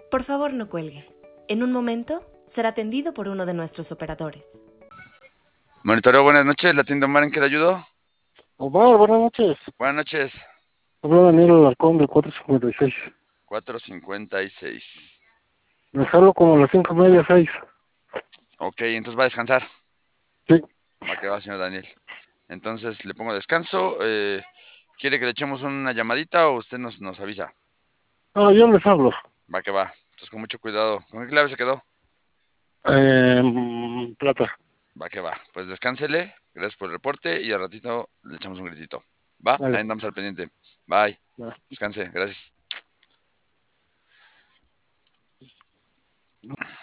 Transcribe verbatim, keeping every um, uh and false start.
Por favor, no cuelgue. En un momento será atendido por uno de nuestros operadores. Monitoreo, buenas noches. ¿La tienda Omar en qué le ayudo? Omar, buenas noches. Buenas noches. Habla Daniel Alarcón de cuatro cincuenta y seis. cuatro cincuenta y seis. Me salgo como a las cinco y media, seis. Ok, entonces va a descansar. Sí. Va que va, señor Daniel. Entonces le pongo descanso. Eh, ¿Quiere que le echemos una llamadita o usted nos, nos avisa? Ah, yo les hablo. Va que va. Entonces con mucho cuidado. ¿Con qué clave se quedó? Eh, plata. Va que va. Pues descánsele. Gracias por el reporte y al ratito le echamos un gritito. ¿Va? Ahí Vale. andamos al pendiente. Bye. Va. Descanse. Gracias.